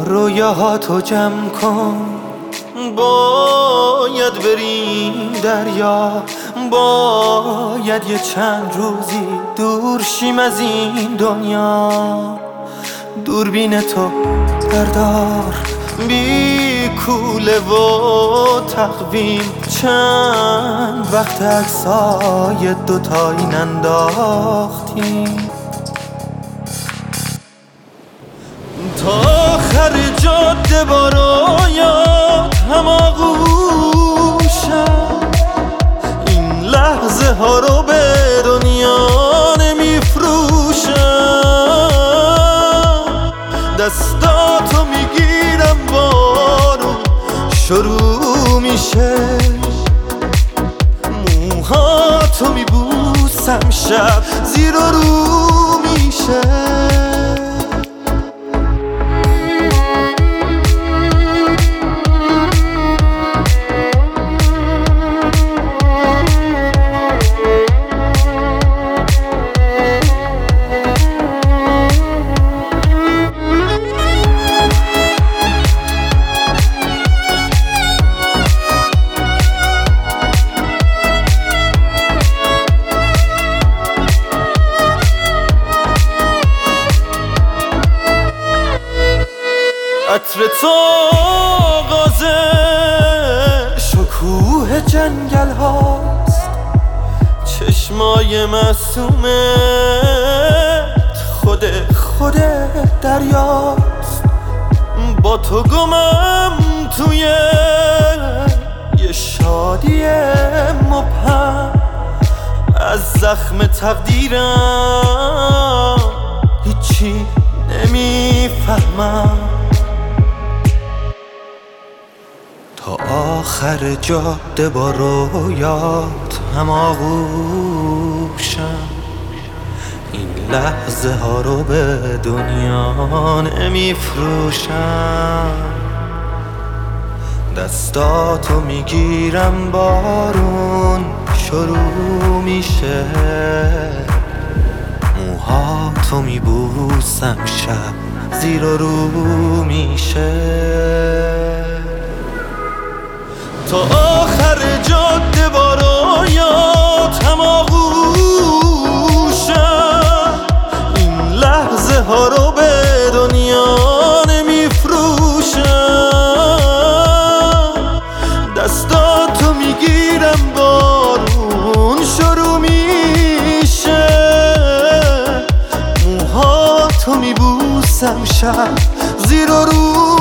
رویاهاتو جمع کن، باید بریم دریا، باید یه چند روزی دور شیم از این دنیا. دوربین تو بردار، بی کوله و تقویم، چند وقت عکسای دوتایی ننداختیم. تا آخر جاده با رویات هماغوشم، این لحظه ها رو به دنیا نمیفروشم. دستاتو میگیرم بارون شروع میشه، موهاتو میبوسم شب زیر و رو میشه. عطر تو آغاز شکوه جنگل هاست، چشمای معصومت خود دریاست. با تو گمم توی یه شادی مبهم، از زخم تقدیرم هیچی نمیفهمم. تا آخر جاده با رویات هماغوشم، این لحظه ها رو به دنیا نمیفروشم. دستاتو میگیرم بارون شروع میشه، موهاتو میبوسم شب زیر و رو میشه. تا آخر جاده با رویات هماغوشم، این لحظه ها رو به دنیا نمیفروشم. دستاتو میگیرم بارون شروع میشه، موهاتو میبوسم شب زیر و رو